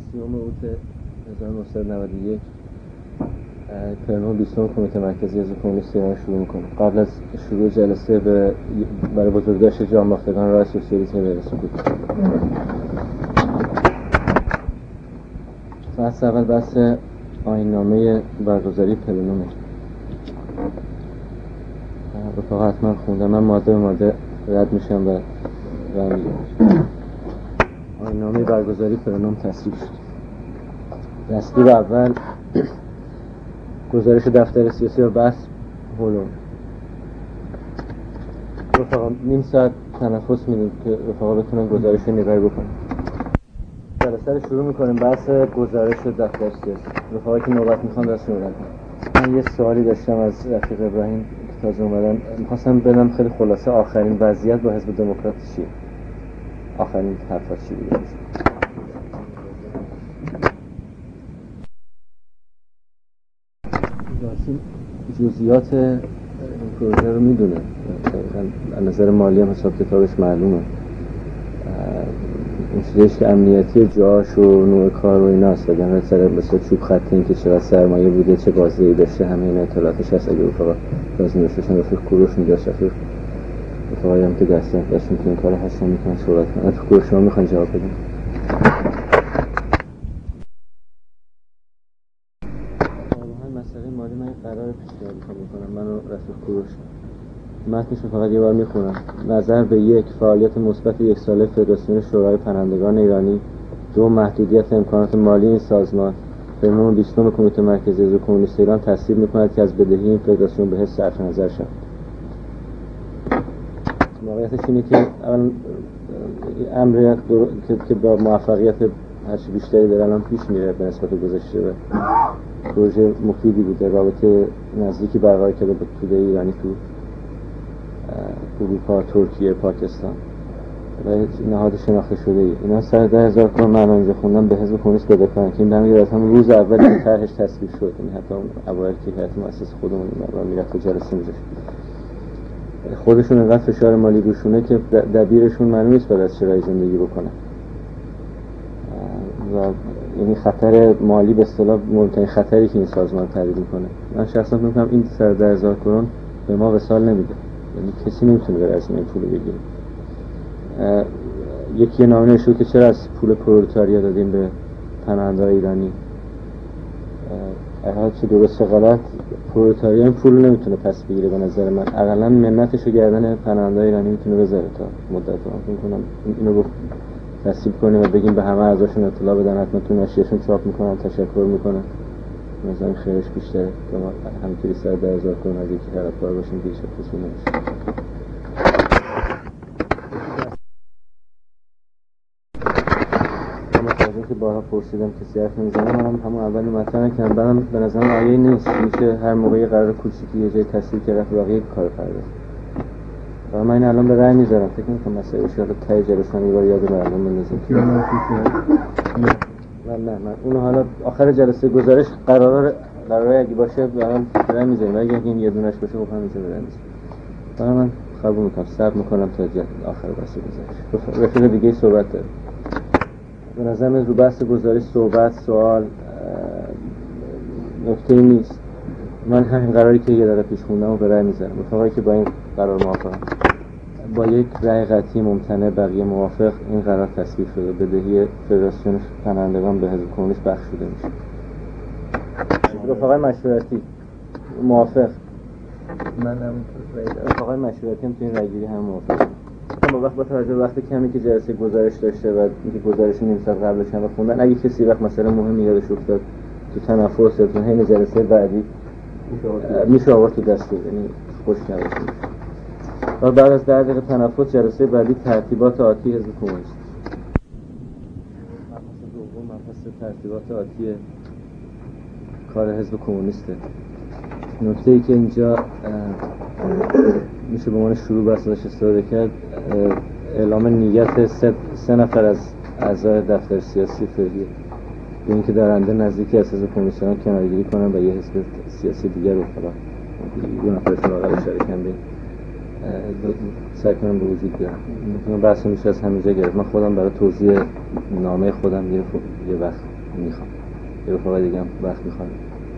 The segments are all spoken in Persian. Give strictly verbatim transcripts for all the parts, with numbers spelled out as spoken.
سیوم اوت هزار و نهصد و نود و یک پلنو بیستم کمیته مرکزی حزب کمونیست ایران شروع میکنه. قبل از شروع جلسه به برای بزرگداشت جان باختگان راه سوسیالیسم برسیم. بحث اول بحث آیین‌نامه برگزاری پلنومه. رفاقا حتما خوندم، من ماده به ماده رد میشم و رای میگم. آیین‌نامه برگزاری پلنوم تصویب شد. دستور اول گزارش دفتر سیاسی و بحث هولوم. رفاقا نیم ساعت تنفس میدیم که رفاقا بتونن گزارش رو نگاهی بکنن. جلسه رو شروع میکنیم. بحث گزارش دفتر سیاسی. رفاقا که نوبت میخوان دست نورد. من یه سوالی داشتم از رفیق ابراهیم که تازه اومدن، میخواستم بدم خیلی خلاصه آخرین وضعیت با حزب دموکرات چیه؟ آخرین حرفات چی بوده؟ یاسین جزئیات این پروژه رو میدونه، از نظر مالی هم حساب کتابش معلومه. این چیزش که امنیتی جاش و نوع کار و ایناست، وگرنه سر مثلا چوب خط این که چقدر سرمایه بوده، چه بازدهی داشته، همه این اطلاعاتش هست. اگه رفاقا لازم داشتن رفیق کوروش میگه، رفیق رفاقایی هم که دستن داشتن که این کار هستن میتونن صحبت کنن. رفیق کوروش شما میخوان جواب بدین؟ مسئله مالی من قرار پیشنهاد میکنم، من و رفیق کوروش متنش رو فقط یه بار میخونم. نظر به یک، فعالیت مثبت یک ساله فدراسیون شورای پناهندگان ایرانی. دو، محدودیت امکانات مالی این سازمان. پلنوم بیستم کمیته مرکزی حزب کمونیست ایران تصویب میکند که از بدهی این فدراسیون به حزب صرف نظر شود. واقعیتش اینه که اول امر که با موفقیت هرچی بیشتری داره الان پیش میره به نسبت گذشته و پروژه مفیدی بوده. رابطه نزدیکی برقرار کرده با توده ایرانی تو اروپا، ترکیه، پاکستان و نهاد شناخته شده ای. اینا سر ده هزار کرون من اینجا خوندم به حزب کمونیست بده کنن که این برمیگرده از همون روز اول که طرحش تصویب شد. یعنی حتی اون اوایل که هیئت مؤسسه خودمون این میرفت و جلسه میذاشت، خودشون انقدر فشار مالی روشونه که دبیرشون معلوم نیست بعد از چه رای زندگی بکنه و یعنی خطر مالی به اصطلاح مهمترین خطری که این سازمان تعریف میکنه. من شخصا فکر میکنم این سر ده هزار کرون به ما وصال نمیده، یعنی کسی نمیتونه بره از این پول بگیره. یکی نامه نشود که چرا از پول پرولتاریا دادیم به پناهنده‌های ایرانی. هر چه درست غلط پرولتاریا این پول نمیتونه پس بگیره. به نظر من اقلا منتشو گردن پناهنده‌های ایرانی میتونه بذاره تا مدت. من فکر کنم اینو گفت تصویب کنیم و بگیم به همه اعضاشون اطلاع بدن، حتما تو نشریه‌شون چاپ میکنن، تشکر میکنن. مثلا خیرش بیشتره که ما همینطوری سر ده هزار کرون از یکی طرفدار باشیم که هیچ کسی نمیشه. که بارها پرسیدم کسی حرف نمیزنه، منم همون اولی مطرح کردم. بعدم به نظرم آیه نیست، میشه هر موقعی قرار کوچیکی یه جای تصویر کرد واقعی کار پرداخت. و من الان به رأی میذارم، فکر میکنم مسئله اشاره تای جلسه یه بار یاد مردم بندازیم. نه نه من اون حالا آخر جلسه گزارش قراره قراره اگه باشه برام رأی میذاریم، اگه این یه دونش باشه خب همینجا رأی میذارم. من قبول میکنم، صبر میکنم تا آخر بحث گزارش. رفیق دیگه صحبت داره. به نظر من رو بحث گزارش صحبت سوال نکته نیست. من همین قراری که یه دقیقه پیش خوندم و به رأی میذارم. مطابقی که با این قرار موافقم. با یک رأی قطعی ممتنع بقیه موافق این قرار تصویب شده. بدهی فدراسیون پناهندگان به حزب کمونیست بخشیده میشه. رفقای مشورتی موافق. من هم رفقای مشورتی هم تو این رأیگیری هم موافق. با وقت با توجه به وقت کمی که جلسه گزارش داشته و اینکه گزارش نیم ساعت قبلش هم خوندن، اگه کسی وقت مثلا مهمی یادش افتاد تو تنفس یا تو حین جلسه بعدی میشه آورد تو دستور، یعنی خوش نباشه. و بعد از ده دقیقه تنفس جلسه بعدی ترتیبات آتی حزب کمونیست. مبحث دوم مبحث ترتیبات آتی کار حزب کمونیسته. نکته ای که اینجا میشه به عنوان شروع بحثش استفاده کرد، اعلام نیت سه, سه نفر از اعضای دفتر سیاسی فعلی به اینکه درنده نزدیکی از حزب کمونیست ایران کناره‌گیری کنن و یه حزب سیاسی دیگر رو فقط دو نفرشون واقعا شریکن به سعی کنم به وجود بیارم. میتونم بحث میشه از همینجا گرفت. من خودم برای توضیح نامه خودم یه یه وقت میخوام. یه رفاقه دیگه هم وقت میخواد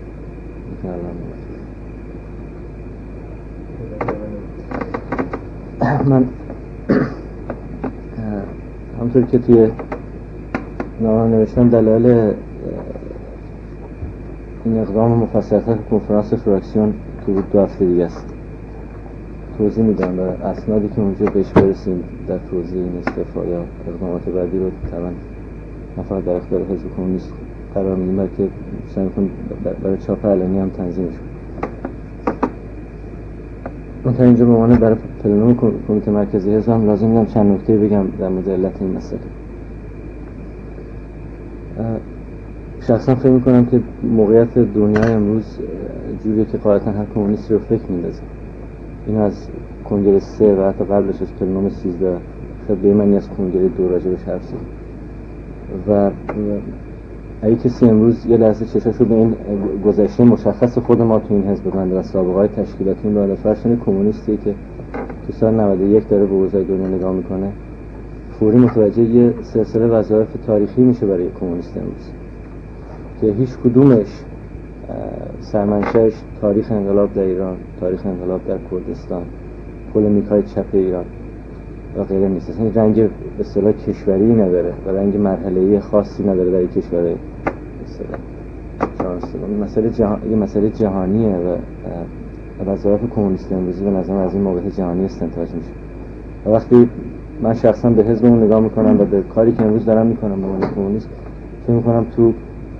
من همونطور که توی نامه نوشتم دلایل این اقدام مفصل‌تر کنفرانس فراکسیون که بود دو هفته دیگه است توضیح میدم و اسنادی که اونجا بهش برسیم در توضیح این استعفا یا اقدامات بعدی رو طبعا نه فقط در اختیار حزب کمونیست قرار میدیم بلکه سعی می‌کنیم برای چاپ علنی هم تنظیمش کنیم. من تا اینجا به عنوان برای پلنوم کمیته مرکزی حزب هم لازم دیدم چند نکته بگم در مورد علت این مسئله. شخصا فکر میکنم که موقعیت دنیای امروز جوریه که قاعدتا هر کمونیستی رو فکر میندازه. این از کنگره سه و حتی قبلش از پلنوم سیزده خیلی به معنی از کنگره دو راجع بهش حرف زد و اگه کسی امروز یه لحظه چشاشو به این گذشته مشخص خود ما تو این حزب بنده و سابقه‌های تشکیلاتی این بالا فرشن کمونیستی که تو سال نود و یک داره به اوضاع دنیا نگاه میکنه فوری متوجه یه سلسله وظایف تاریخی میشه برای کمونیست امروز که هیچ کدومش سرمنشأش تاریخ انقلاب در ایران، تاریخ انقلاب در کردستان، پولمیک‌های چپ ایران و غیره نیست. اصلا رنگ به اصطلاح کشوری نداره و رنگ مرحله‌ای خاصی نداره در کشور به اصطلاح. این مسئله جهان، این مسئله جهانیه و وظایف کمونیست امروزی به نظرم از این موقعیت جهانی استنتاج میشه. و وقتی من شخصا به حزبمون نگاه میکنم و به کاری که امروز دارم میکنم به عنوان کمونیست فکر میکنم تو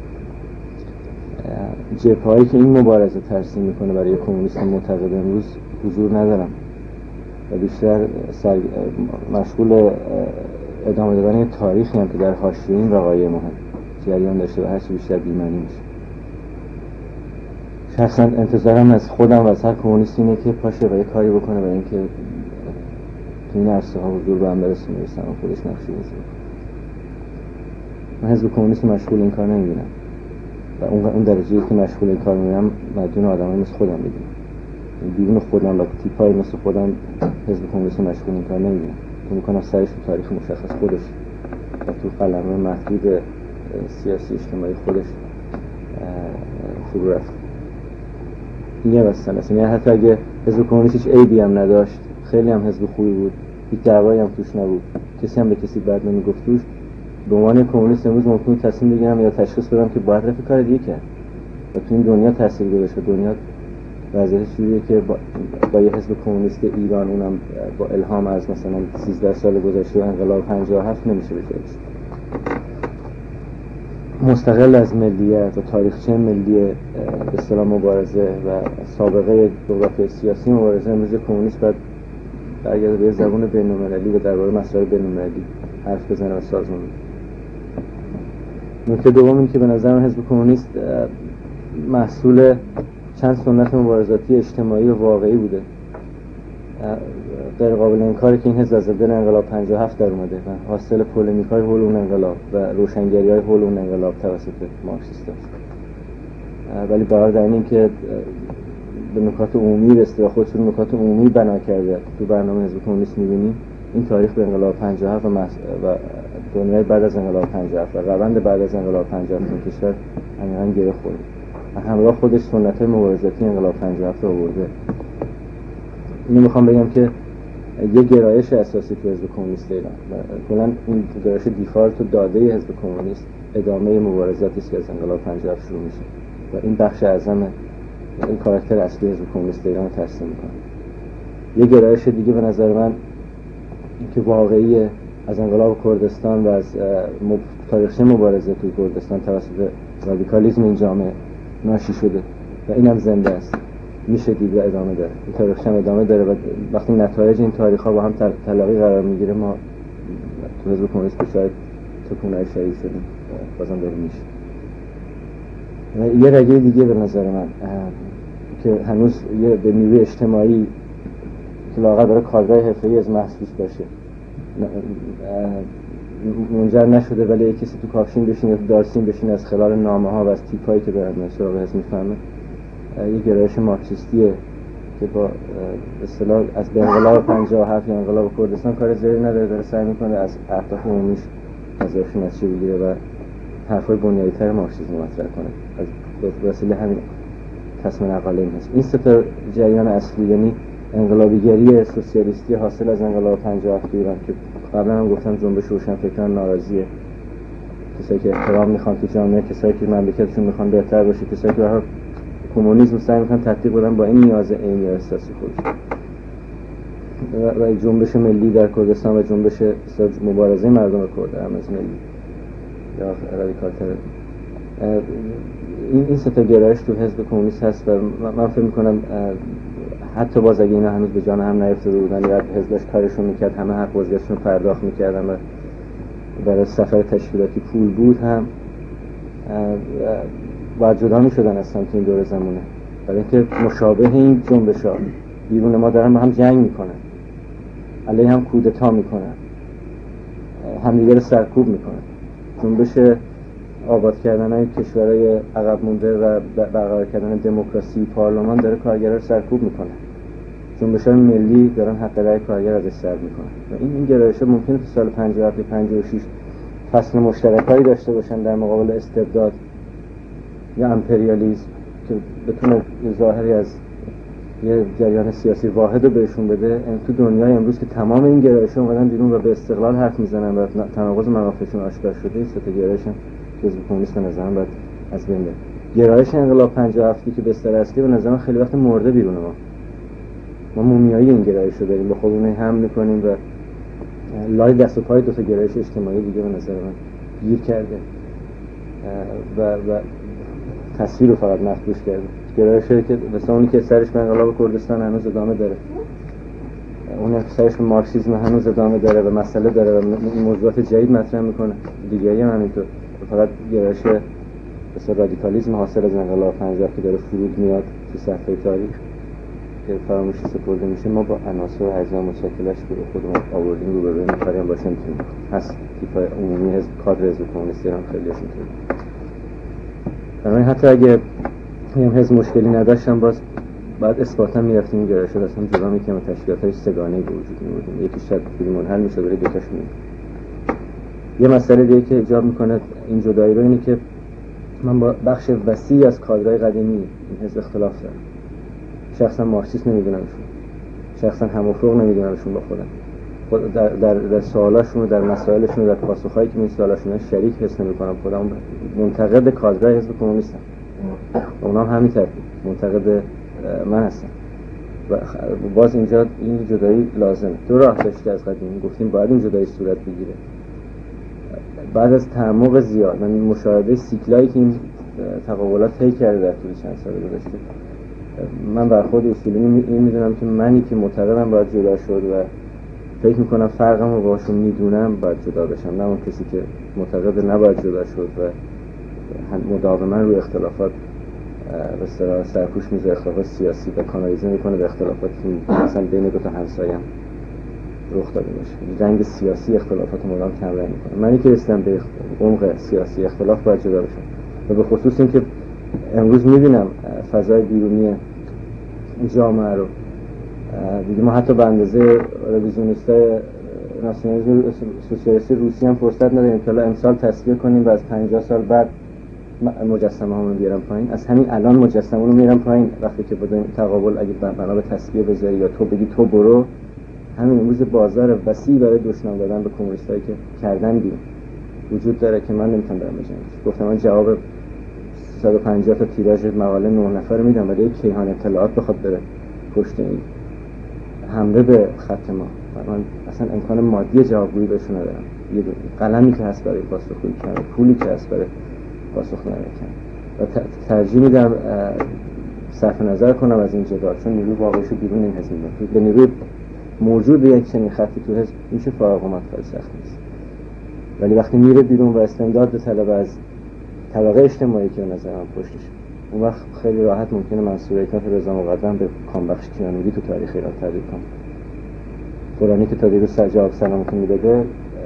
جبهه‌هایی که این مبارزه ترسیم میکنه برای کمونیست معتقد امروز حضور ندارم و بیشتر سر... مشغول ادامه دادن یه تاریخی هم که در حاشیه این وقایع مهم جریان داشته و هرچی بیشتر بی‌معنی میشه. شخصا انتظارم از خودم و از هر کمونیستی اینه که پاشه و یه کاری بکنه برای اینکه تو این عرصه ها حضور به هم برسونه برسن و خودش نقشی بازی. من حزب کمونیست مشغول این کار نمیبینم و اون درجه‌ای که مشغول این کار میبینم مدیون آدمایی مثل خودم میبینم. بیرون خودم و تیپای مثل خودم حزب کمونیست مشغول این کار نمیبینم. تو میکنم سرش تو تاریخ مشخص خودش و تو قلمرو محدود سیاسی اجتماعی خودش فرو رفت. این مثلا اصلا یعنی حتی اگه حزب کمونیست هیچ عیبی هم نداشت، خیلی هم حزب خوبی بود، هیچ دعوایی هم توش نبود، کسی هم به کسی بد نمیگفت توش، به عنوان کمونیست امروز ممکنه تصمیم بگیرم یا تشخیص بدم که باید رفت کار دیگه کرد و تو این دنیا تاثیر گذاشته. دنیا وضعیت جوریه که با, با یه حزب کمونیست ایران اونم با الهام از مثلا سیزده سال گذشته و انقلاب پنجاه و هفت نمیشه بشه مستقل از ملیت و تاریخچه ملی به اصطلاح مبارزه و سابقه جغرافیای سیاسی مبارزه. امروز کمونیست باید برگرده به زبان بین‌المللی و درباره مسائل بین‌المللی حرف بزنه و سازمان بده. نکته دوم این که به نظر من حزب کمونیست محصول چند سنت مبارزاتی اجتماعی و واقعی بوده. غیر قابل انکاره که این حزب از دل انقلاب پنجاه و هفت در اومده و حاصل پولمیک‌های حول اون انقلاب و روشنگری‌های حول اون انقلاب توسط مارکسیست‌ها. ولی باور در این که به نکات عمومی به اصطلاح خودش رو نکات عمومی بنا کرده تو برنامه حزب کمونیست می‌بینیم این تاریخ به انقلاب پنجاه و هفت و, مس... و دنیای بعد از انقلاب پنجاه و هفت و روند بعد از انقلاب پنجاه و هفت این کشور عمیقاً گره خورده و همراه خودش سنت‌های مبارزاتی انقلاب پنجاه و هفت آورده. اینو میخوام بگم که یه گرایش اساسی تو حزب کمونیست ایران کلاً این گرایش دیفالت و داده حزب کمونیست ادامه مبارزاتی است که از انقلاب پنجاه و هفت شروع میشه و این بخش اعظم این کاراکتر اصلی حزب کمونیست ایران رو ترسیم میکنه. یه گرایش دیگه به نظر من که واقعی از انقلاب کردستان و از تاریخچه مبارزه توی کردستان توسط رادیکالیسم این جامعه ناشی شده و اینم زنده است، میشه دید و ادامه داره. این تاریخچه ادامه داره و وقتی نتایج این تاریخ ها با هم تلاقی قرار میگیره ما تو حزب کمونیست به شاید تکونه‌ای شدید شدیم بازم داره میشه. و یه رگه دیگه به نظر من که هنوز یه به نیروی اجتماعی که لااقل برای کارگاه حرفه‌ای از محسوس باشه منجر نشده ولی یک کسی تو کافشین بشین یا تو دارسین بشین از خلال نامه ها و از تیپایی که دارن سراغ حزب میفهمه یه گرایش مارکسیستیه که با اصطلاح از به انقلاب پنجاه و هفت یا انقلاب کردستان کار زیادی نداره، داره سعی میکنه از اهداف عمومیش نظرشون از چه بگیره و حرفای بنیادی‌تر مارکسیسم مطرح کنه. از وسیله همین تصمیم مقاله این هست. این سه تا جریان اصلی، یعنی انقلابیگری سوسیالیستی حاصل از انقلاب پنجاه و هفت ایران که قبلا هم گفتم جنبش روشنفکران ناراضیه، کسایی که احترام میخوان تو جامعه، کسایی که مملکتشون میخوان بهتر باشه، کسایی که به هر کمونیسم سعی میکنن تطبیق بدن با این نیاز عینی احساسی خودشون، و جنبش ملی در کردستان و جنبش مبارزه مردم کرد هم از ملی یا رادیکال‌تر. این این سه تا گرایش تو حزب کمونیست هست و من فکر میکنم حتی باز اگه اینا هنوز به جان هم نیفتاده بودن یا حزبش کارشون میکرد، همه حق بازگشتشون پرداخت میکردن و برای سفر تشکیلاتی پول بود، هم باید جدا میشدن اصلا تو این دور زمونه، برای اینکه مشابه این جنبش ها بیرون ما دارن با هم جنگ میکنن، علیه هم کودتا میکنن، همدیگه رو سرکوب میکنن. جنبش آباد کردن های کشورهای عقب مونده و برقرار کردن دموکراسی پارلمان داره کارگرها رو سرکوب میکنه. جنبش های ملی دارن حق رأی کارگر ازش سلب میکنن و این این گرایش‌ها ممکنه تو سال پنجاه و هفت پنجاه و شش فصل مشترکایی داشته باشن در مقابل استبداد یا امپریالیسم که بتونه ظاهری از یه جریان سیاسی واحد رو بهشون بده. تو دنیای امروز که تمام این گرایش‌ها اومدن بیرون و به استقلال حرف میزنن و تناقض منافعشون آشکار شده، این سه تا گرایش هم حزب کمونیست به نظرم باید از بین بره. گرایش انقلاب پنجاه و هفت که بستر اصلی به نظرم خیلی وقت مرده بیرون ما. ما مومیایی این گرایش رو داریم، به خودمون هم میکنیم و لای دست و پای دو تا گرایش اجتماعی دیگه به نظر من گیر کرده و و تصویر رو فقط مخدوش کرده. گرایشی که مثلا اونی که سرش به انقلاب کردستان هنوز ادامه داره، اون که سرش به مارکسیسم هنوز ادامه داره و مسئله داره و موضوعات جدید مطرح میکنه، دیگری هم همینطور. فقط گرایش مثلا رادیکالیسم حاصل از انقلاب پنجاه که داره فرود میاد تو صفحه تاریخ که فراموشی سپرده میشه. ما با عناصر و اجزا متشکلش رو خودمون آوردیم رو ببینیم نفری هم باشه میتونیم هست تیپای عمومی حزب کادر حزب کمونیستی هم خیلی هست اینطوری. بنابراین حتی اگه هم حزب مشکلی نداشتم باز بعد اثباتا میرفتیم این گرایش رو اصلا جدا میکنیم و تشکیلات‌های سگانه‌ای به وجود می‌آوردیم. یکی شاید خیلی منحل میشه ولی دوتاش میاد. یه مسئله دیگه که ایجاب میکنه این جدایی رو اینه که من با بخش وسیعی از کادرهای قدیمی این حزب اختلاف دارم. شخصا مارکسیست نمیدونمشون، شخصا هم‌افق نمیدونمشون با خودم. خود در در, در سوالاشون و در مسائلشون و در پاسخهایی که این سوالاشون شریک حس نمی‌کنم خودم منتقد کادرهای حزب کمونیستم. اونا هم همین ترتیب منتقد من هستن و باز اینجا این جدایی لازمه. دو راه داشته از قدیم گفتیم باید این جدایی صورت بگیره. بعد از تعمق زیاد من مشاهده سیکلایی که این تقابلات طی کرده در طول چند سال گذشته، من بر خود اصولی این میدونم که منی که معتقدم باید جدا شد و فکر میکنم فرقم رو باشون میدونم باید جدا بشم، نه اون کسی که معتقد نباید جدا شد و مداوما روی اختلافات به اصطلاح سرپوش میذاره، اختلافات سیاسی و کانالیزه میکنه به اختلافاتی که مثلا بین دو تا همسایم رخ داده باشه. رنگ سیاسی اختلافات مدام کم رنگ میکنه. منی که رسیدم به عمق سیاسی اختلاف باید جدا بشم و به خصوص این که امروز میبینم فضای بیرونی جامعه رو دیگه ما حتی به اندازه رویزیونیستای ناسیونالیسم سوسیالیستی روسی هم فرصت نداریم که امسال تصویر کنیم و از پنجاه سال بعد مجسمه هامون بیارم پایین. از همین الان مجسمه رو میارم پایین وقتی که بدون تقابل اگه بنا به تصفیه بذاری یا تو بگی تو برو، همین امروز بازار وسیع برای دشنام دادن به کمونیستایی که کردن بیرون وجود داره که من نمیتونم برم بجنگم. گفتم من جواب صد و پنجاه تا تیراژ مقاله نه نفر میدم ولی یک کیهان اطلاعات بخواد بره پشت این حمله به خط ما، من اصلا امکان مادی جوابگویی بهشون ندارم. یه قلمی که هست برای پاسخگویی کردن، پولی که هست برای پاسخ ندادن و ترجیح میدم صرف نظر کنم از این جدال، چون نیروی واقعیشو بیرون این حزب میدم. به نیروی موجود یک چنین خطی تو حزب میشه فراغمت خیلی سخت نیست، ولی وقتی میره بیرون و استمداد به طلب از طبقه اجتماعی که به نظر من پشتش، اون وقت خیلی راحت ممکنه منصور حکمت رضا مقدم به کامبخش کیانوری تو تاریخ ایران تبدیل کنه. فلانی که تا دیروز سجاد سلامتی میداده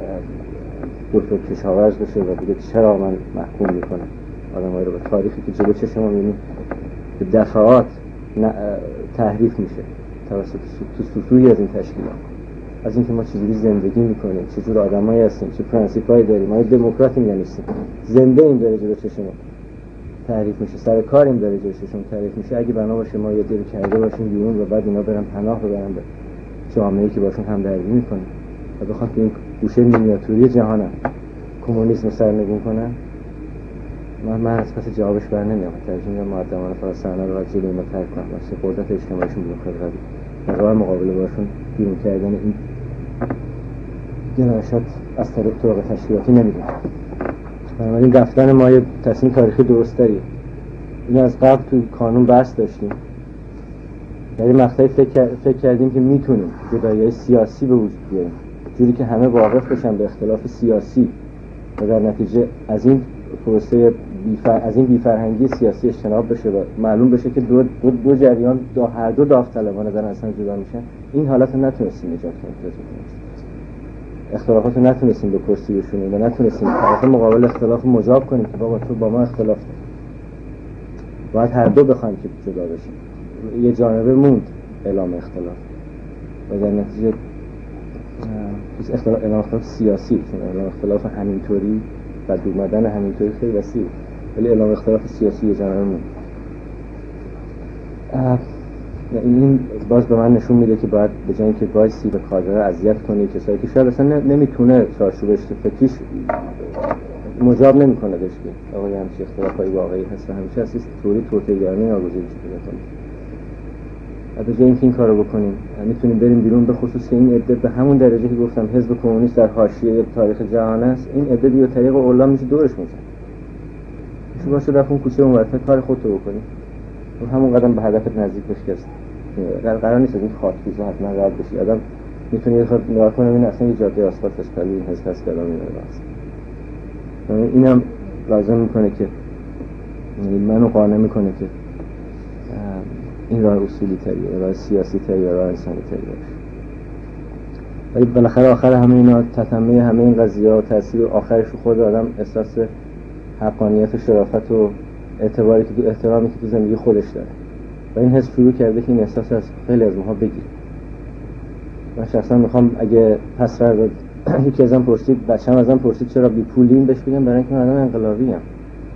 دکتر کشاورز بشه و دیگه چرا من محکوم میکنم آدمایی رو به تاریخی که جلو چشم ما میبینیم به دفعات تحریف میشه توسط تو سطوحی از این تشکیلات. از اینکه ما چجوری زندگی میکنیم، چجور آدمایی هستیم، چه پرنسیپایی داریم. ما دموکراتیم یا نیستیم؟ زنده ایم داره جلوی چشم تعریف میشه، سر کاریم داره جلوی چشم تعریف میشه. اگه بنا باشه ما یه دیری کرده باشیم بیرون و بعد اینا برن پناه ببرن به جامعه‌ای که باشون همدردی میکنه و بخوام تو این گوشه مینیاتوری جهانم کمونیسم سرنگون کنن، من من از پس جوابش بر نمیام. ترجیح میدم مؤدبانه فقط صحنه رو از جلوی ما ترک کنم. واسه قدرت اجتماعیشون بیرون خیلی قوی، در راه مقابله باشون بیرون کردن این جنایشات از طریق طرق تشکیلاتی نمیدونم. بنابراین رفتن ما یه تصمیم تاریخی درست داریم. این از قبل تو کانون بحث داشتیم، در این مقطعی فکر, فکر کردیم که میتونیم جدایی‌های سیاسی به وجود بیاریم جوری که همه واقف بشن به اختلاف سیاسی و در نتیجه از این پروسه بیفر... از این بیفرهنگی سیاسی اجتناب بشه و معلوم بشه که دو, دو, دو جریان دو هر دو داوطلبانه دارن اصلا جدا میشن. این حالت رو نتونستیم ایجاد کنیم، اختلافات رو نتونستیم به کرسی بشونیم و نتونستیم طرف مقابل اختلاف مجاب کنیم که بابا تو با ما اختلاف داری. باید هر دو بخوایم که جدا بشیم. یه جانبه موند اعلام اختلاف و در نتیجه اختلاف اعلام اختلاف سیاسی، چون اعلام اختلاف همینطوری و دومدن همینطوری خیلی وسیع، ولی اعلام اختلاف سیاسی یه جانبه موند. این باز به من نشون میده که باید به جای اینکه وایسی به کادر اذیت کنی کسایی که شاید اصلا نمیتونه چارچوبش فکریش مجاب نمیکنه داشت که آقای همچی اختلافای واقعی هست و همیشه هستی طوری توطئه‌گرانه ناگزیر پیدا کنیم. به جای اینکه این کارو بکنیم میتونیم بریم بیرون، به خصوص این عده به همون درجه که گفتم حزب کمونیست در حاشیه تاریخ جهان است، این عده دیگه طریق اولا میشه دورش میزنه. میشه باشه رفت اون کوچه اونورتر کار خودتو بکنی و همون قدم به هدفت نزدیک بشی. در قرار نیست از این خاک‌ریزا حتما رد بشی. آدم میتونه یه خورده نگاه کنه ببینه اصلا یه جاده آسفالت از قبل این حزب هست که الان میره راست. اینم لازم میکنه که منو قانع میکنه که این راه اصولی تریه، راه سیاسی تریه، راه انسانی تریه باشه. ولی بالاخره آخر همه اینا تتمه همه این قضیه و تأثیر آخرش رو خود آدم احساس حقانیت و شرافت و اعتباری که تو احترامی که تو زندگی خودش داره و این حس شروع کرده که این احساس از خیلی از ماها بگیره. من شخصا میخوام اگه پس فردا یکی ازم پرسید، بچه‌م ازم پرسید چرا بی پولیم، بهش بگم برای اینکه من آدم انقلابی ام.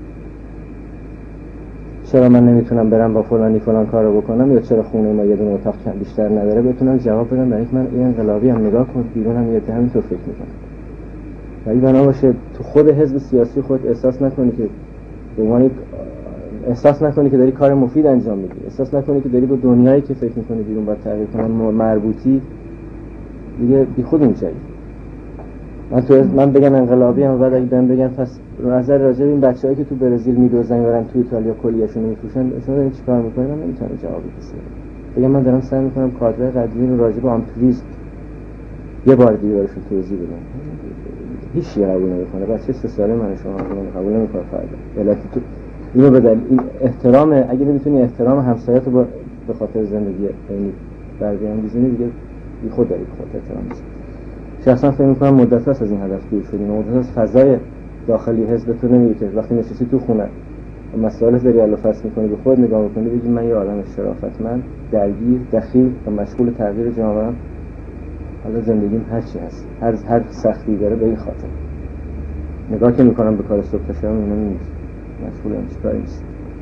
چرا من نمیتونم برم با فلانی فلان کارو بکنم، یا چرا خونه ما یه دونه اتاق کم بیشتر نداره، بتونم جواب بدم برای اینکه من این انقلابی ام. نگاه کن بیرونم یه همینطور فکر میکنم. و این بنا باشه تو خود حزب سیاسی خود احساس نکنی که به عنوان احساس نکنی که داری کار مفید انجام میدی، احساس نکنی که داری با دنیایی که فکر میکنی بیرون باید تغییر کنن مربوطی، دیگه بی خود میشی. من تو من بگم انقلابی ام و بعد اگه بهم بگن پس نظر راجع به این بچه‌ای که تو برزیل میدوزن میبرن تو ایتالیا کلیه‌شون رو میفروشن، شما دارین چیکار میکنید؟ من نمیتونم جوابی بدم. بگم من دارم سعی میکنم کادر قدیمی رو راجع به آمپریز یه بار دیگه براشون توضیح بدم. هیچ قبول نمیکنه. بچه سه ساله من شما رو قبول نمیکنه فردا. علت تو اینو بدل این احترام، اگه نمیتونی احترام همسایه‌تو با به خاطر زندگی یعنی برگردن بزنی دیگه بی خود داری خودت احترام می‌ذاری. شخصا فکر می‌کنم مدت هاست از این هدف دور شدیم. مدت هاست فضای داخلی حزب تو نمیگه که وقتی نشستی تو خونه و مسائل داری حل و فصل می‌کنی به خود نگاه می‌کنی بگی من یه آدم شرافتمند، درگیر، دخیل و مشغول تغییر جامعه، حالا زندگیم هر چی هست، هر هر سختی داره به این خاطر نگاه که می‌کنم به کار صبح تا شب اینا نیست. مشغول هم چیکاری نیست.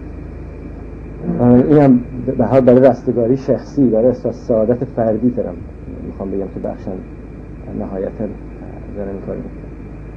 اینم به حال برای رستگاری شخصی، برای احساس سعادت فردی دارم میخوام بگم که بخشن نهایتا دارم این کاری میکنم.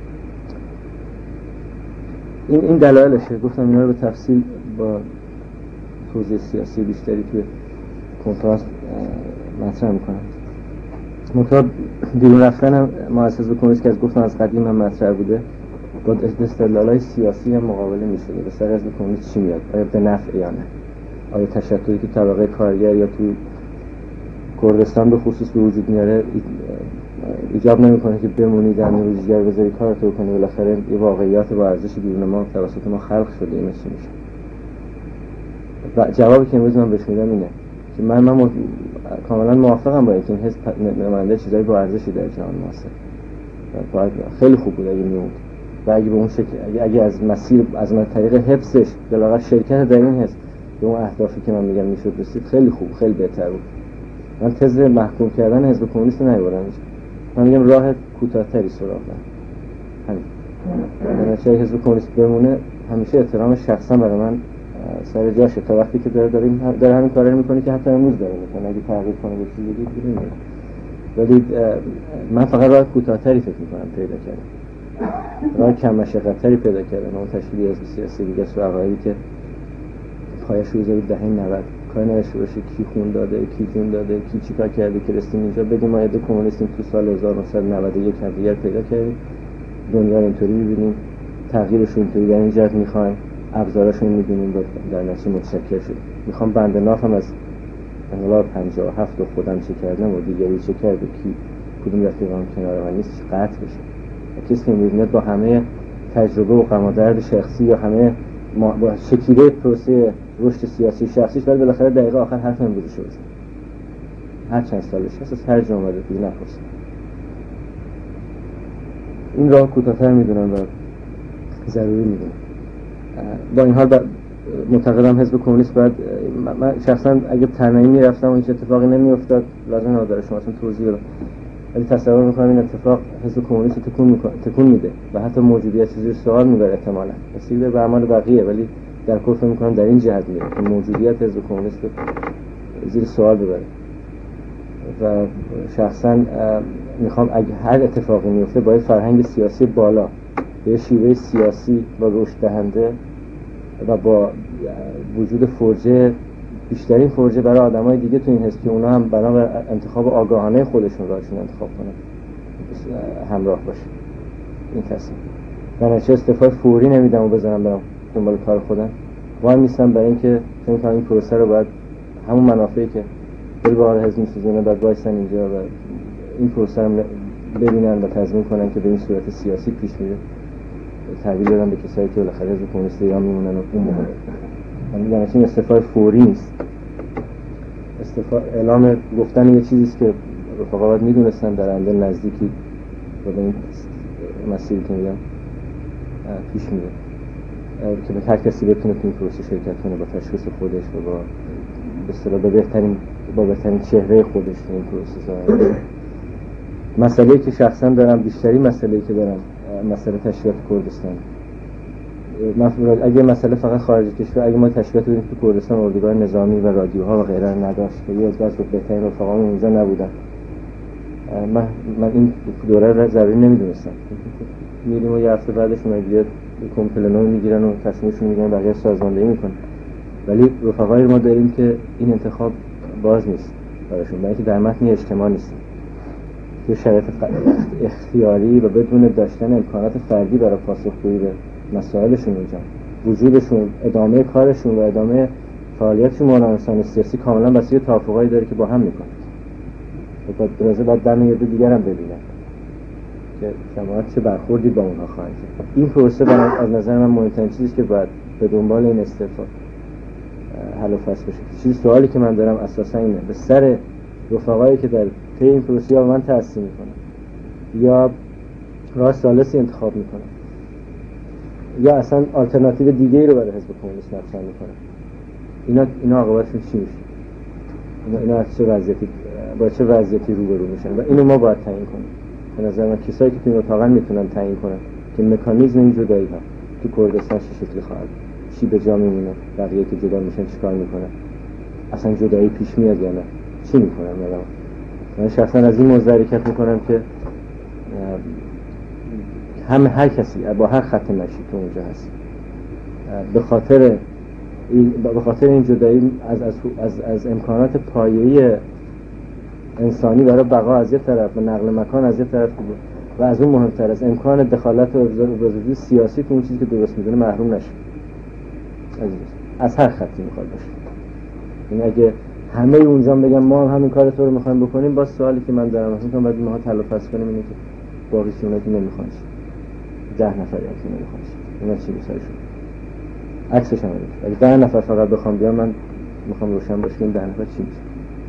این این دلایلشه. گفتم اینا رو به تفصیل با توضیح سیاسی بیشتری توی کنفرانس مطرح میکنم. منتها بیرون رفتنم مؤسسه کمونیست که از گفتم از قدیم هم مطرح بوده، با استدلال‌های سیاسی هم مقابله می‌شده. به سر حزب کمونیست چی میاد؟ آیا به نفع یا نه؟ آیا تشکلی که طبقه کارگر یا تو کردستان به خصوص به وجود میاره ایجاب نمی‌کنه که بمونی در نیروی جگر بذاری کارتو کنی؟ بالاخره یه واقعیت با ارزش بیرون ما توسط ما خلق شده. اینا چی میشه؟ و جوابی که امروز من بهش میدم اینه که من من کاملا موافقم با اینکه این حزب نماینده چیزایی با ارزشی در جهان معاصر. باید خیلی خوب بود اگه میموند و اگه به اون شکل اگه, اگه از مسیر از من طریق حفظش بلاغت شرکت در این حزب به اون اهدافی که من میگم میشد رسید، خیلی خوب، خیلی بهتر بود. من تز محکوم کردن حزب کمونیست رو نمیبرم. من میگم راه کوتاه‌تری سراغ دارم. همین. من چه حزب کمونیست بمونه همیشه احترام شخصا برای من سر جاشه تا وقتی که داره داریم داره همین کارا رو میکنه که حتی امروز داره میکنه. اگه تغییر کنه به چیزی دیگه نمیره. ولی من فقط راه کوتاه‌تری فکر میکنم پیدا کردم. راه کم مشقت‌تری پیدا کردم. اون تشکیل حزب سیاسی دیگه است و عقایدی که پایش روز دهه نود کار نشه باشه کی خون داده، کی جون داده، کی چیکار کرده که رسیدیم اینجا. بگیم ما یه کمونیستیم تو سال هزار و نهصد و نود و یک هویت پیدا کردیم. دنیا رو اینطوری می‌بینیم. تغییرش رو اینطوری در این جهت می‌خوایم. ابزارش رو می‌بینیم در نتیجه متشکل شد. می‌خوام بند نافم از انقلاب پنجاه و هفت و خودم چه کردم و دیگری چه کرده کی کدوم رفیقام کنار من نیست قطع بشه. کسی که می‌بینه با همه تجربه و غم و درد شخصی یا همه با شکیره پروسه رشد سیاسی شخصیش ولی بالاخره دقیقه آخر حرف امروزی شد. هر چند سالش هست از هر جا اومده دیگه نپرسید. این راه کوتاه‌تر میدونم و ضروری میدونم. با این حال معتقدم حزب کمونیست باید من شخصا اگه تنهایی میرفتم و هیچ اتفاقی نمیافتاد لازم نبود شما اصلا توضیح بدم. ولی تصور میکنم این اتفاق حزب کمونیست رو تکون میکنه تکون میده و حتی موجودیت زیر سوال میبره احتمالاً. رسیده به اعمال بقیه ولی در کل فکر میکنم در این جهت میره که موجودیت حزب کمونیست رو زیر سوال ببره. و شخصا میخوام اگه هر اتفاقی میفته باید فرهنگ سیاسی بالا به شیوه سیاسی با رشد دهنده و با وجود فرجه بیشترین فرجه برای آدمای دیگه تو این حزب که اونا هم برای انتخاب آگاهانه خودشون راهشون انتخاب کنن همراه باشه این تصمیم. من چه استعفای فوری نمیدم و بزنم برام دنبال کار خودم. وای میستم برای اینکه فکر کنم این پروسه رو باید همون منافعی که دل به حال حزب میسوزونه باید وایسن اینجا و این پروسه رو ببینن و تضمین کنن که به این صورت سیاسی پیش میره. تحویل بدن به کسایی که بالاخره حزب کمونیست ایران میمونن و اون مهمه. من میگم این استعفای فوری نیست. استعفا اعلام گفتن یه چیزی است که رفقا باید میدونستن در آینده نزدیکی به این مسیری که میگم پیش میره که به هر کسی بتونه تو این پروسه شرکت کنه با تشخیص خودش و با به اصطلاح به بهترین با بهترین چهره خودش تو این پروسه ظاهر. مسئله‌ای که شخصا دارم بیشتری مسئله‌ای که دارم مسئله تشکیلات کردستان. من اگه مسئله فقط خارج کشور اگه ما تشکیلات بدیم تو کردستان اردوگاه نظامی و رادیوها و غیره نداشت که یه از بهترین رفقامون اونجا نبودن من من این دوره رو ضروری نمیدونستم. میریم و یه هفته بعدش میاد کمپلنو میگیرن و تصمیمشون میگیرن بقیه سازماندهی میکنن. ولی رفقای ما داریم که این انتخاب باز نیست براشون، برای اینکه در متن اجتماع نیست. تو شرایط اختیاری و بدون داشتن امکانات فردی برای پاسخگویی به مسائلشون اونجا وجودشون ادامه کارشون و ادامه فعالیتشون مانعانسان سیاسی کاملا بسیار توافقایی داره که با هم میکنن و باید درازه باید دم یه دیگر هم ببینن که جماعت چه برخوردی با اونها خواهند کرد. این پروسه از نظر من مهمترین چیزی که باید به دنبال این استعفا حل و فصل بشه. چیزی سوالی که من دارم اساسا اینه به سر رفقایی که در طی این پروسه یا من تأثیر میکنن یا راه ثالثی انتخاب میکنن یا اصلا آلترناتیو دیگه‌ای رو برای حزب کمونیست مطرح میکنن، اینا اینا عاقبتشون چی میشه؟ اینا اینا چه وضعیتی با چه وضعیتی روبرو میشن و اینو ما باید تعیین کنیم. به نظر من کسایی که تو این اتاقن میتونن تعیین کنن که مکانیزم این جدایی ها تو کردستان چه شکلی خواهد، چی به جا میمونه، بقیه که جدا میشن چیکار میکنن، اصلا جدایی پیش میاد یا نه، چی میکنن. مثلا من شخصا از این موضوع حرکت میکنم که هم هر کسی با هر خط مشی که اونجا هست به خاطر این به خاطر این جدایی از از از, از امکانات پایه‌ای انسانی برای بقا از یه طرف و نقل مکان از یه طرف و از اون مهمتر از امکان دخالت و ابراز سیاسی تو اون چیزی که درست میدونه محروم نشه. عزیز از هر خطی میخواد باشه. این اگه همه اونجا بگم ما هم همین کار تو رو میخوایم بکنیم، باز سوالی که من دارم مثلا میگم بعد ما حل و فصل کنیم اینه که باقی چیزا که نمیخوان ده نفری هم که نمیخوان اینا چی میشه شد عکسش هم میشه. اگه ده نفر فقط بخوام بیام من میخوام روشن باشه این ده نفر چی میشه.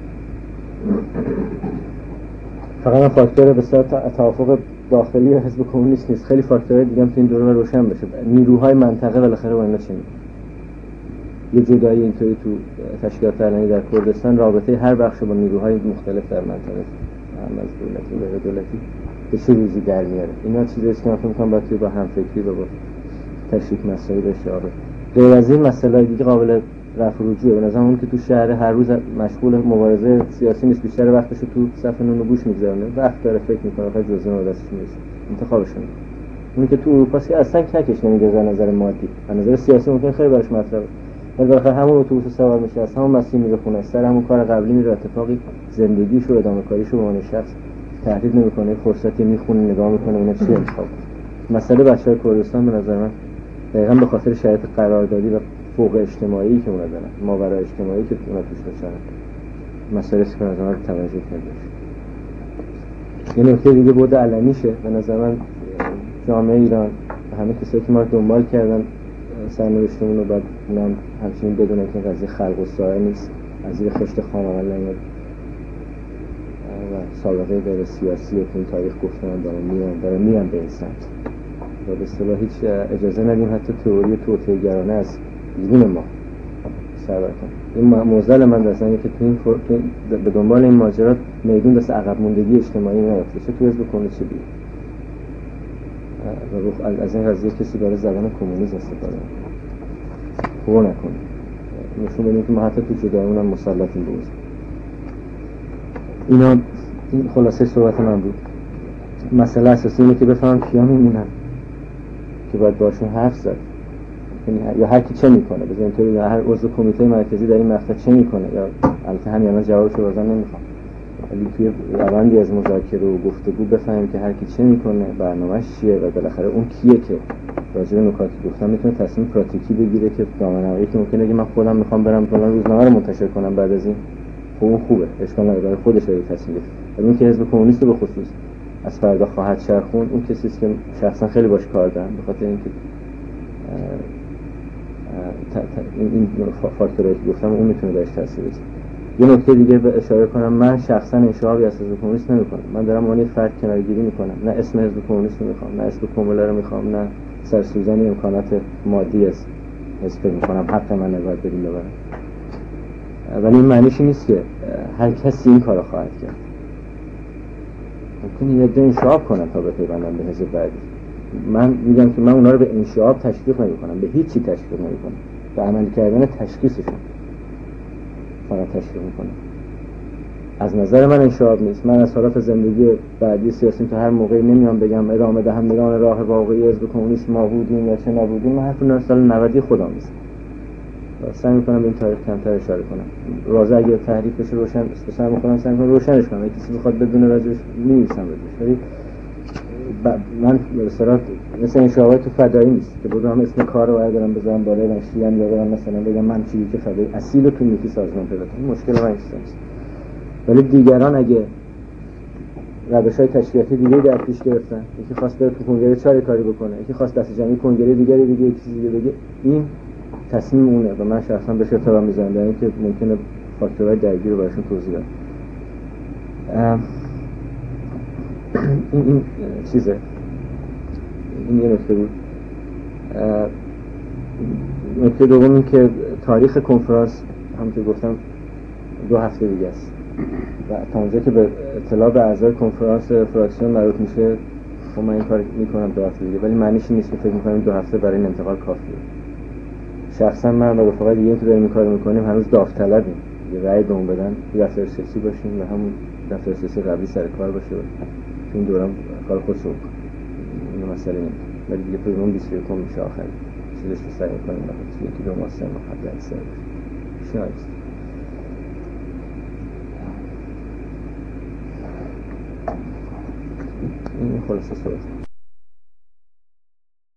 فقط فاکتور به صورت توافق داخلی حزب کمونیست نیست، خیلی فاکتورهای دیگه هم تو این دوره روشن بشه. نیروهای منطقه بالاخره با اینا چی میشه. یه جدایی اینطوری تو تشکیلات علنی در کردستان رابطه هر بخش با نیروهای مختلف در منطقه هم از دولتی و غیر دولتی به چه روزی در میاره. اینا چیزاییست که من فکر می‌کنم باید توی با همفکری و با تشریک مسائل بشه. آره غیر از این مسائل دیگه قابل رفع رجوعه. به نظرم اون که تو شهر هر روز مشغول مبارزه سیاسی نیست، بیشتر وقتشو تو صف نون و گوش می‌گذرونه، وقت داره فکر می‌کنه، فقط جزء اون دستش میشه انتخابش کنه. اون که تو اروپا سی اصلا ککش نمیگه از نظر مادی، از نظر سیاسی ممکن خیلی براش مطلبه، ولی بالاخره همون اتوبوس سوار میشه، از همون مسیر میره خونه، سر همون کار قبلی میره، اتفاقی زندگیشو ادامه کاریشو به عنوان شخص تهدید نمیکنه، فرصتی میخونه نگاه میکنه اینا چی انتخاب. مسئله بچه‌های کردستان به نظر من دقیقاً به خاطر شرایط قراردادی و فوق اجتماعی که اونا دارن، ماورا اجتماعی که اونا توش داشتن، مسئله است که به نظر من توجه کرده. یه نکته دیگه بود علنیشه به نظر من، جامعه ایران همه کسایی که ما رو دنبال کردن سرنوشتمون رو بعد اونم همچنین بدونه که قضیه خلق و سایه نیست، از زیر خشت خام عمل نمیاد و سابقه غیر سیاسی و این تاریخ گفتن دارن میان دارن میان به این سمت و به اصطلاح هیچ اجازه ندیم حتی تئوری توطئه‌گرانه از بیرون ما سر برکنه. این موزل من دستن که تو این فر... به دنبال این ماجرات میدون دست عقب موندگی اجتماعی نیفته، چه تو حزب کمونیست بید و روح از این قضیه کسی برای زدن کمونیسم استفاده خوب نکنه، نشون بدیم که ما حتی تو جدایمون هم مسلطیم بوز. اینا این خلاصه صحبت من بود. مسئله اساسی اینه که بفهمم کیا میمونن که باید باشون حرف زد، یا هر کی چه میکنه، بذار اینطوری یا هر عضو کمیته مرکزی در این مقطع چه میکنه، یا البته همین الان جوابشو بازم نمیخوام، ولی توی روندی از مذاکره و گفتگو بفهمیم که هر کی چه میکنه، برنامه‌اش چیه و بالاخره اون کیه که راجع به نکاتی گفتم میتونه تصمیم پراتیکی بگیره که دامنه‌ای که ممکنه که من خودم میخوام برم فلان روزنامه رو منتشر کنم بعد از این، خوب خوبه اشکال نداره، برای خودش رو تصمیم بگیره. ولی اون که حزب کمونیست رو به خصوص از فردا خواهد چرخون، اون کسی است که شخصا خیلی باش کار دارم به خاطر اینکه این فاکتورایی که گفتم اون میتونه بهش تاثیر بذاره. یه نکته دیگه به اشاره کنم، من شخصا انشعابی از حزب کمونیست نمی‌کنم، من دارم اون فرد کنارگیری میکنم، نه اسم حزب کمونیست رو میخوام، نه اسم کموله رو میخوام، نه سرسوزنی امکانات مادی از حزب میکنم، حق من نباید بدیم ببرم. ولی این معنیش نیست که هر کسی این کارو خواهد کرد. ممکنه یه عده انشعاب کنن تا بپیوندن به حزب بعدی. من میگم که من اونا رو به انشعاب تشویق نمی‌کنم، به هیچی تشویق نمی‌کنم، به عمل کردن تشخیصشون فقط تشویق می‌کنم. از نظر من انشعاب نیست. من از حالات زندگی بعدی سیاسی تا هر موقعی نمیام بگم ادامه دهم میران راه واقعی حزب کمونیست ما بودیم یا چه نبودیم. من حرف سال نود خودم نیست. سعی می‌کنم به این تاریخ کمتر اشاره کنم. راز اگه تحریف بشه روشن سعی می‌کنم سعی می‌کنم روشنش کنم. اگه کسی بخواد بدون راجعش می‌نویسم راجعش. ولی من به صورت مثل انشاءات تو فدایی نیست که بودم اسم کار رو بردارم بذارم بالای نشریه‌ام یا برم مثلا بگم من چیزی که فدایی اصیل تو نیکی سازمان پیدا کنم. مشکل من نیست. ولی دیگران اگه روش‌های تشریعاتی دیگه در پیش گرفتن، یکی خواست بره تو کنگره چاره کاری بکنه، یکی خواست دست جمعی کنگره دیگری دیگه یه چیزی دیگه بگه، این تصمیم اونه و من شخصا بهش احترام میذارم، در اینکه ممکنه فاکتورهای درگیر رو براشون توضیح بدم. این این چیزه، این یه نکته بود. نکته دوم این که تاریخ کنفرانس همونطور گفتم دو هفته دیگه است و تا اونجا که به اطلاع به اعضای کنفرانس فراکسیون مربوط میشه خب من این کار میکنم دو هفته دیگه، ولی معنیش نیست که فکر میکنم دو هفته برای این انتقال کافیه. شخصا من و رفقای دیگه که داریم این کارو میکنیم هنوز داوطلبیم، یه رأی بهمون بدن یه دفتر سیاسی باشیم و همون دفتر سیاسی قبلی سر کار باشه و این دوران کار خودش رو این مسئله نیست. ولی دیگه تو اون بیست و یک میشه آخری چیزش رو سعی میکنیم نخواهد یکی دو ماه سه ماه قبل از سر باشه شاید این خلاصه صورت